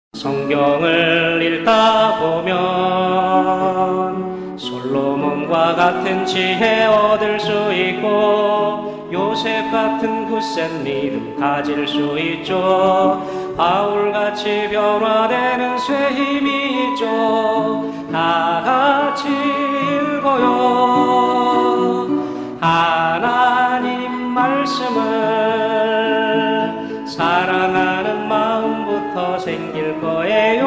성경을 읽다 보면 솔로몬과 같은 지혜 얻을 수 있고 요셉 같은 굳센 믿음 가질 수 있죠. 바울같이 변화되는 쇠 힘이 있죠. 다 같이 읽어요. 하나님 말씀을 사랑하는 마음부터 생길 거예요.